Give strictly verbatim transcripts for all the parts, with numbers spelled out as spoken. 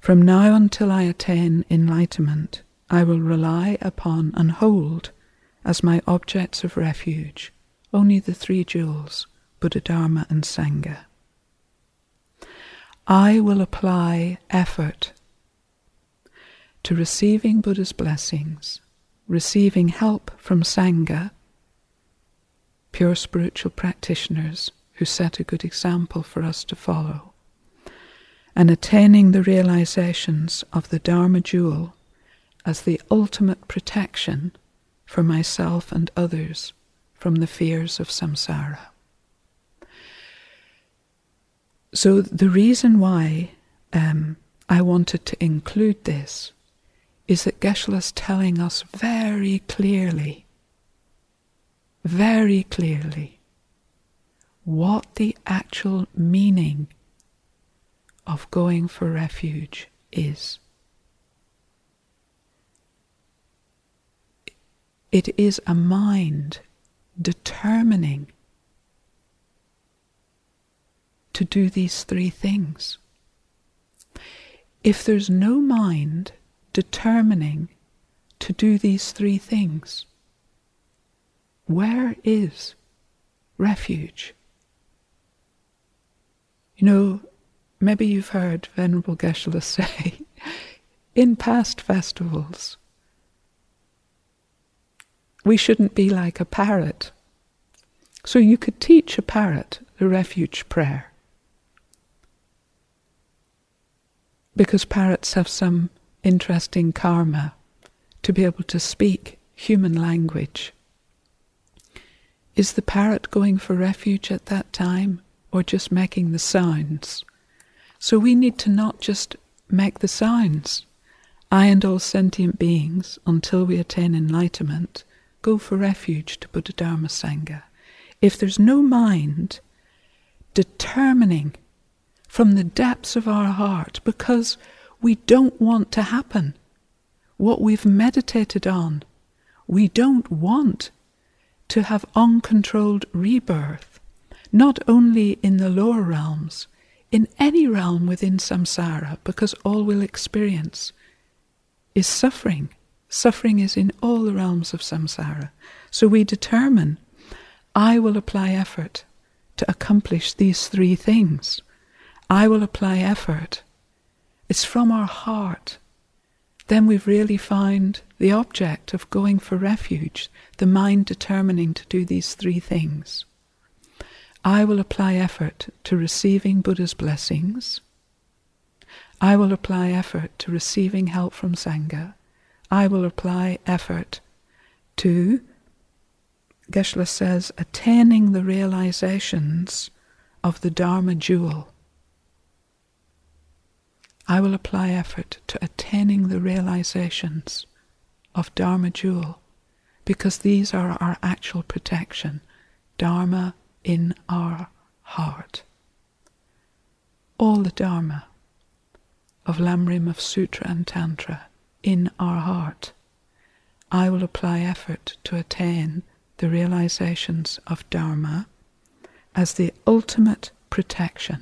From now until I attain enlightenment, I will rely upon and hold as my objects of refuge only the three jewels, Buddha, Dharma and Sangha. I will apply effort to receiving Buddha's blessings, receiving help from Sangha, pure spiritual practitioners who set a good example for us to follow, and attaining the realizations of the Dharma jewel as the ultimate protection for myself and others from the fears of samsara. So the reason why um, I wanted to include this is that Geshe-la's telling us very clearly, very clearly, what the actual meaning of going for refuge is. It is a mind determining to do these three things. If there's no mind determining to do these three things, where is refuge? You know, maybe you've heard Venerable Geshe-la say, in past festivals, we shouldn't be like a parrot. So you could teach a parrot the refuge prayer, because parrots have some interesting karma to be able to speak human language. Is the parrot going for refuge at that time, or just making the sounds? So we need to not just make the sounds. I and all sentient beings, until we attain enlightenment, go for refuge to Buddha, Dharma, Sangha. If there's no mind determining from the depths of our heart, because we don't want to happen what we've meditated on, we don't want to have uncontrolled rebirth, not only in the lower realms, in any realm within samsara, because all we'll experience is suffering. Suffering is in all the realms of samsara. So we determine, I will apply effort to accomplish these three things. I will apply effort. It's from our heart. Then we've really found the object of going for refuge, the mind determining to do these three things. I will apply effort to receiving Buddha's blessings. I will apply effort to receiving help from Sangha. I will apply effort to, Geshe-la says, attaining the realizations of the Dharma jewel. I will apply effort to attaining the realizations of Dharma jewel, because these are our actual protection, Dharma in our heart. All the Dharma of Lamrim, of Sutra and Tantra, in our heart. I will apply effort to attain the realizations of Dharma as the ultimate protection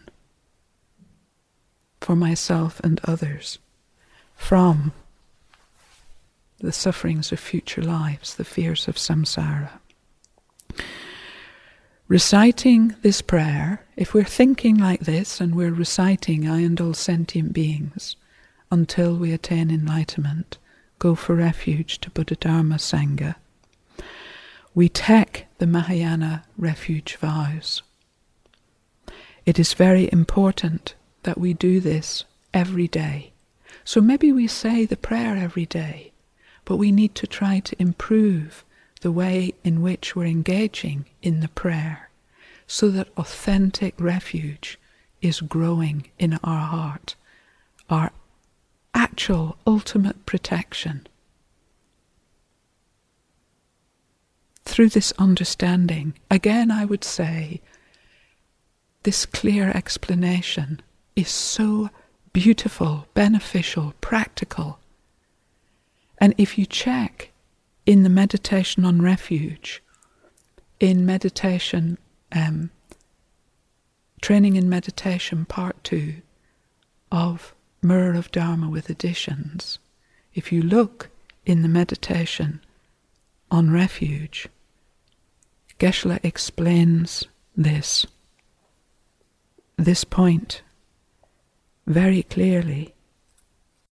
for myself and others from the sufferings of future lives, the fears of samsara. Reciting this prayer, if we're thinking like this and we're reciting I and all sentient beings, until we attain enlightenment, go for refuge to Buddha, Dharma, Sangha, we take the Mahayana refuge vows. It is very important that we do this every day. So maybe we say the prayer every day, but we need to try to improve the way in which we're engaging in the prayer, so that authentic refuge is growing in our heart, our actual ultimate protection. Through this understanding, again I would say, this clear explanation is so beautiful, beneficial, practical. And if you check in the meditation on refuge, in meditation, um, training in meditation part two of Mirror of Dharma with additions. If you look in the meditation on refuge, Geshe-la explains this, this point very clearly.